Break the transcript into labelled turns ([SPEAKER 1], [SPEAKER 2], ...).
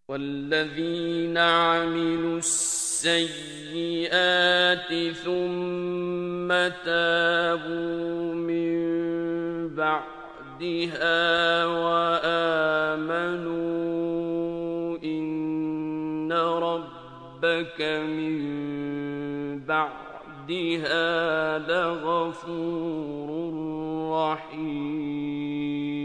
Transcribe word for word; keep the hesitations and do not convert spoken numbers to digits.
[SPEAKER 1] والذين عملوا السيئات ثم تابوا من بعدها وآمنوا إن ربك من بعدها لغفور رحيم.